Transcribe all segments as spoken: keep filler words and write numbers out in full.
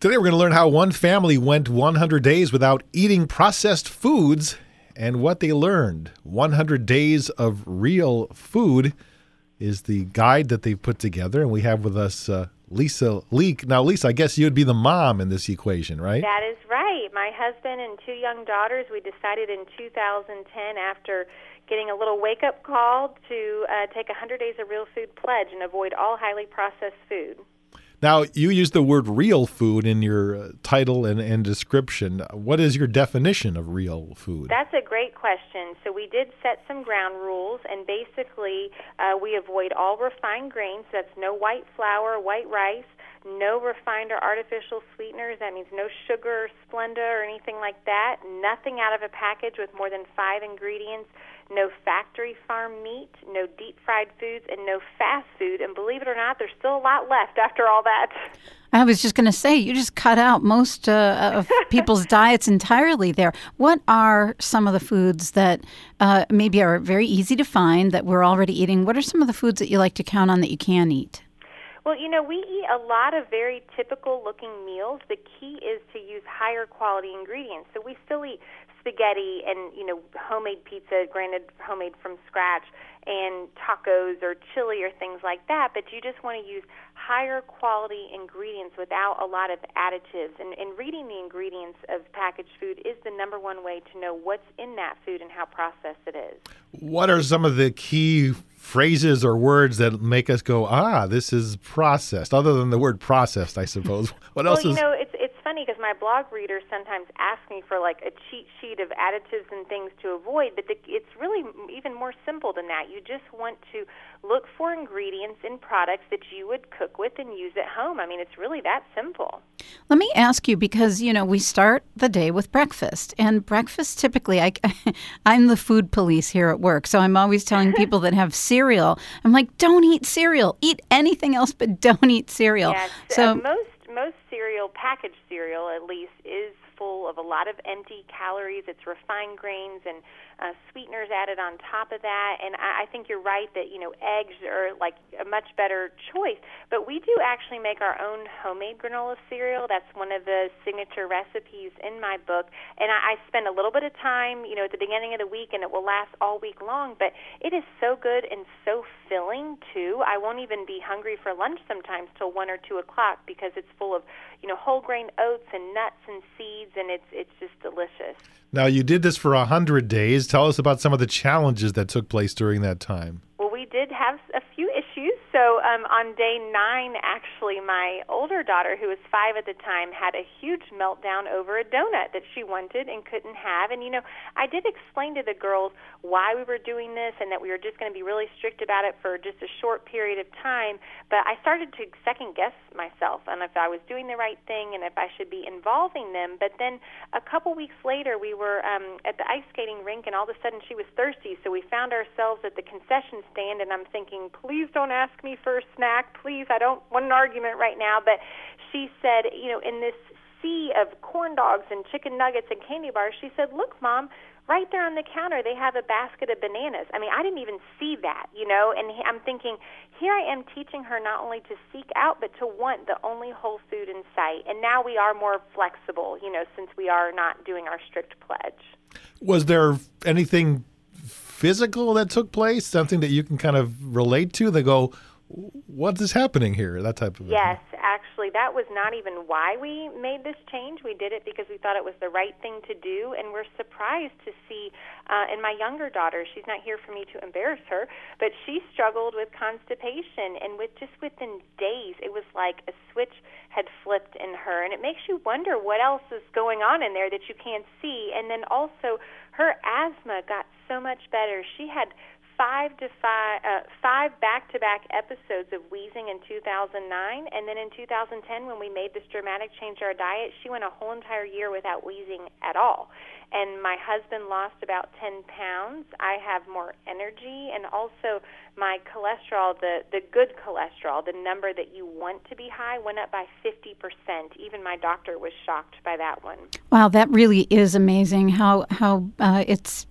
Today we're going to learn how one family went one hundred days without eating processed foods and what they learned. one hundred days of Real Food is the guide that they've put together, and we have with us uh, Lisa Leek. Now, Lisa, I guess you would be the mom in this equation, right? That is right. My husband and two young daughters, we decided in two thousand ten, after getting a little wake-up call, to uh, take a one hundred days of Real Food pledge and avoid all highly processed food. Now, you use the word real food in your uh, title and, and description. What is your definition of real food? That's a great question. So we did set some ground rules, and basically uh, we avoid all refined grains. That's no white flour, white rice, no refined or artificial sweeteners. That means no sugar, Splenda, or anything like that. Nothing out of a package with more than five ingredients. No factory farm meat, no deep-fried foods, and no fast food. And believe it or not, there's still a lot left after all that. I was just going to say, you just cut out most uh, of people's diets entirely there. What are some of the foods that uh, maybe are very easy to find that we're already eating? What are some of the foods that you like to count on that you can eat? Well, you know, we eat a lot of very typical-looking meals. The key is to use higher quality ingredients. So we still eat spaghetti and, you know, homemade pizza, granted homemade from scratch, and tacos or chili or things like that, but you just want to use higher quality ingredients without a lot of additives. And, and reading the ingredients of packaged food is the number one way to know what's in that food and how processed it is. What are some of the key phrases or words that make us go, ah, this is processed, other than the word processed, I suppose? What else well, is... you know, it's it's funny because my blog readers sometimes ask me for like a cheat sheet of additives and things to avoid, but the, it's really even more simple than that. You just want to look for ingredients in products that you would cook with and use at home. I mean, it's really that simple. Let me ask you, because, you know, we start the day with breakfast, and breakfast typically, I, I'm the food police here at work, so I'm always telling people that have cereal, I'm like, don't eat cereal. Eat anything else, but don't eat cereal. Yes, so uh, most most cereal, packaged cereal at least, is full of a lot of empty calories. It's refined grains and uh, sweeteners added on top of that. And I, I think you're right that, you know, eggs are like a much better choice. But we do actually make our own homemade granola cereal. That's one of the signature recipes in my book. And I, I spend a little bit of time, you know, at the beginning of the week, and it will last all week long. But it is so good and so filling, too. I won't even be hungry for lunch sometimes till one or two o'clock because it's full of, you know, whole grain oats and nuts and seeds, and it's it's just delicious. Now, you did this for one hundred days. Tell us about some of the challenges that took place during that time. Well, we did have a few issues. So um, on day nine, actually, my older daughter, who was five at the time, had a huge meltdown over a donut that she wanted and couldn't have. And, you know, I did explain to the girls why we were doing this and that we were just going to be really strict about it for just a short period of time. But I started to second-guess myself on if I was doing the right thing and if I should be involving them. But then a couple weeks later, we were um, at the ice skating rink, and all of a sudden she was thirsty. So we found ourselves at the concession stand, and I'm thinking, please don't ask me for a snack. Please, I don't want an argument right now. But she said, you know, in this sea of corn dogs and chicken nuggets and candy bars, she said, look, Mom, right there on the counter, they have a basket of bananas. I mean, I didn't even see that, you know, and I'm thinking, here I am teaching her not only to seek out, but to want the only whole food in sight. And now we are more flexible, you know, since we are not doing our strict pledge. Was there anything physical that took place, something that you can kind of relate to? They go, what is happening here? That type of Yes, actually, that was not even why we made this change. We did it because we thought it was the right thing to do, and we're surprised to see, uh, and my younger daughter, she's not here for me to embarrass her, but she struggled with constipation, and with just within days, it was like a switch had flipped in her, and it makes you wonder what else is going on in there that you can't see. And then also, her asthma got so much better. She had five to five, uh, five back-to-back episodes of wheezing in two thousand nine, and then in two thousand ten, when we made this dramatic change to our diet, she went a whole entire year without wheezing at all. And my husband lost about ten pounds. I have more energy, and also my cholesterol, the, the good cholesterol, the number that you want to be high, went up by fifty percent. Even my doctor was shocked by that one. Wow, that really is amazing how, how uh, it's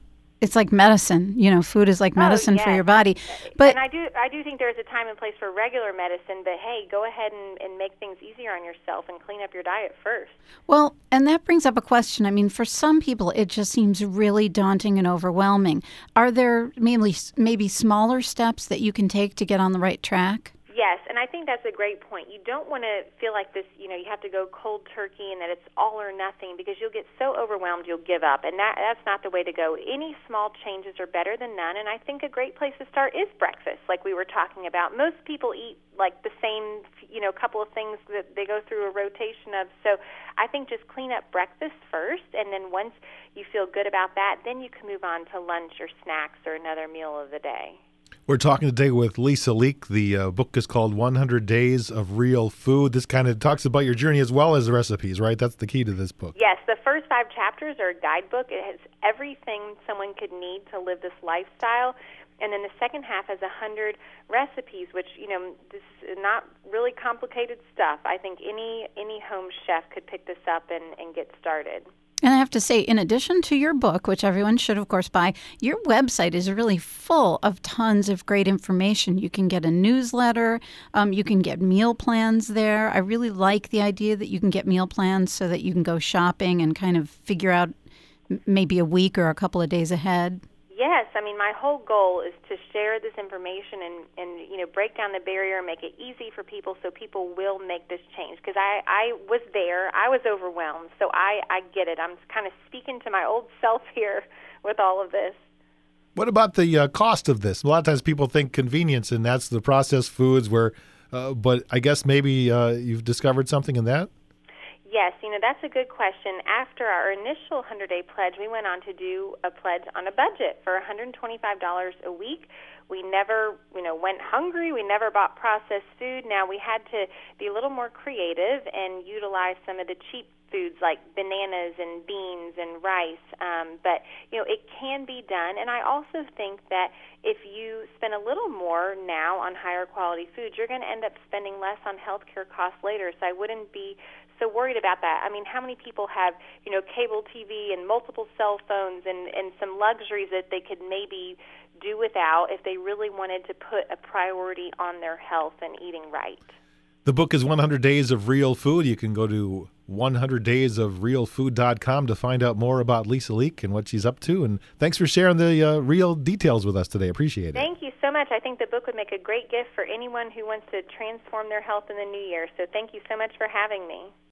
it's like medicine. You know, food is like medicine oh, yes. for your body. But and I do I do think there's a time and place for regular medicine, but hey, go ahead and, and make things easier on yourself and clean up your diet first. Well, and that brings up a question. I mean, for some people, it just seems really daunting and overwhelming. Are there maybe maybe smaller steps that you can take to get on the right track? Yes, and I think that's a great point. You don't want to feel like this, you know, you have to go cold turkey and that it's all or nothing, because you'll get so overwhelmed you'll give up, and that that's not the way to go. Any small changes are better than none, and I think a great place to start is breakfast, like we were talking about. Most people eat like the same, you know, couple of things that they go through a rotation of, so I think just clean up breakfast first, and then once you feel good about that, then you can move on to lunch or snacks or another meal of the day. We're talking today with Lisa Leek. The uh, book is called one hundred days of Real Food. This kind of talks about your journey as well as the recipes, right? That's the key to this book. Yes, the first five chapters are a guidebook. It has everything someone could need to live this lifestyle. And then the second half has one hundred recipes, which, you know, this is not really complicated stuff. I think any any home chef could pick this up and, and get started. And I have to say, in addition to your book, which everyone should, of course, buy, your website is really full of tons of great information. You can get a newsletter. Um, you can get meal plans there. I really like the idea that you can get meal plans so that you can go shopping and kind of figure out maybe a week or a couple of days ahead. Yes, I mean, my whole goal is to share this information and, and you know, break down the barrier and make it easy for people so people will make this change. Because I, I was there. I was overwhelmed. So I, I get it. I'm kind of speaking to my old self here with all of this. What about the uh, cost of this? A lot of times people think convenience, and that's the processed foods, where, uh, but I guess maybe uh, you've discovered something in that? Yes, you know, that's a good question. After our initial one hundred-day pledge, we went on to do a pledge on a budget for one hundred twenty-five dollars a week. We never, you know, went hungry. We never bought processed food. Now, we had to be a little more creative and utilize some of the cheap foods like bananas and beans and rice. Um, but, you know, it can be done. And I also think that if you spend a little more now on higher quality foods, you're going to end up spending less on healthcare costs later. So I wouldn't be so worried about that. I mean, how many people have, you know, cable T V and multiple cell phones and, and some luxuries that they could maybe do without if they really wanted to put a priority on their health and eating right? The book is one hundred days of Real Food. You can go to one hundred days of real food dot com to find out more about Lisa Leek and what she's up to. And thanks for sharing the uh, real details with us today. Appreciate it. Thank you so much. I think the book would make a great gift for anyone who wants to transform their health in the new year. So thank you so much for having me.